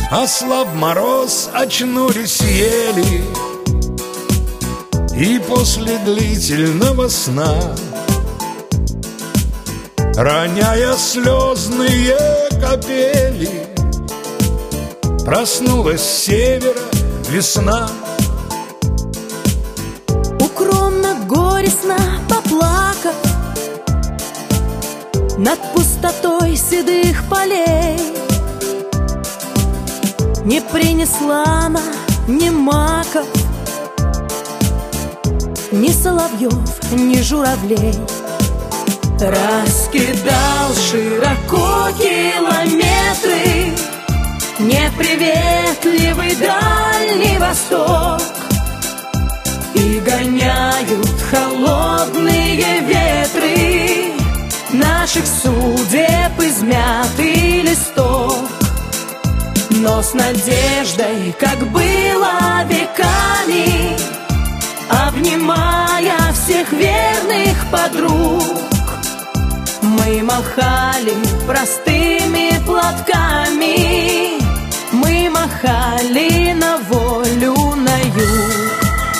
Ослаб мороз, очнулись ели, и после длительного сна, роняя слезные капели, проснулась с севера весна. Укромно горестно поплакав над пустотой седых полей, не принесла она ни маков, ни соловьев, ни журавлей. Раскидал широко километры неприветливый Дальний Восток, и гоняют холодные ветры наших судеб измятый листок. Но с надеждой, как было веками, обнимая всех верных подруг, мы махали простыми платками, мы махали на волю, на юг.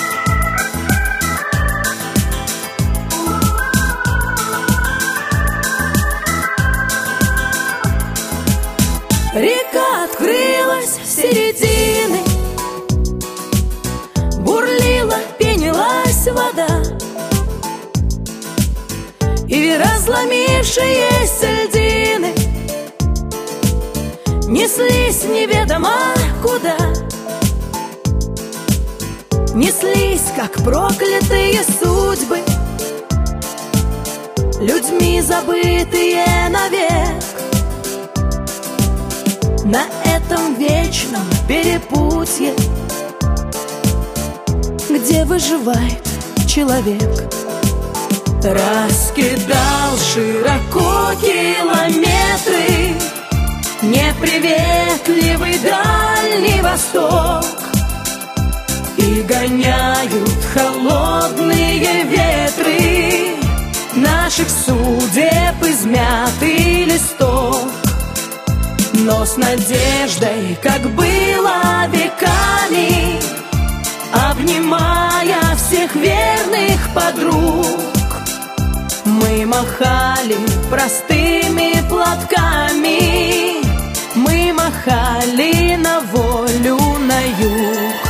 Река открылась с середины, бурлила, пенилась вода, и разломившиеся льдины неслись неведомо куда. Неслись, как проклятые судьбы, людьми забытые навек, на этом вечном перепутье, где выживает человек. Раскидал широко километры неприветливый Дальний Восток, и гоняют холодные ветры наших судеб измятый листок. Но с надеждой, как было веками, обнимая всех верных подруг, мы махали простыми платками, мы махали на волю, на юг.